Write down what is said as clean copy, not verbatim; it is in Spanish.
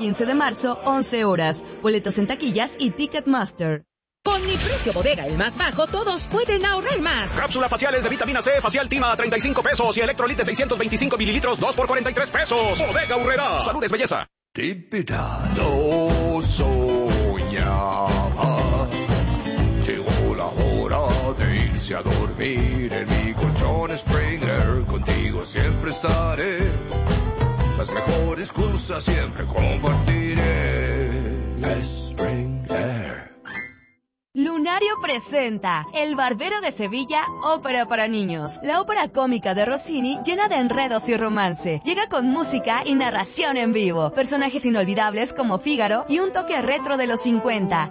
15 de marzo, 11 horas. Boletos en taquillas y Ticketmaster. Con mi precio bodega, el más bajo, todos pueden ahorrar más. Cápsulas faciales de vitamina C, facial Tima a 35 pesos y Electrolit de 625 mililitros, 2 por 43 pesos. Bodega Aurrerá. Salud es belleza. Típida no soñaba. Llegó la hora de irse a dormir en mi colchón Springer. Contigo siempre estaré. Las mejores cosas siempre compartiré. Springer. Lunario presenta El Barbero de Sevilla, ópera para niños. La ópera cómica de Rossini, llena de enredos y romance. Llega con música y narración en vivo. Personajes inolvidables como Fígaro y un toque retro de los 50.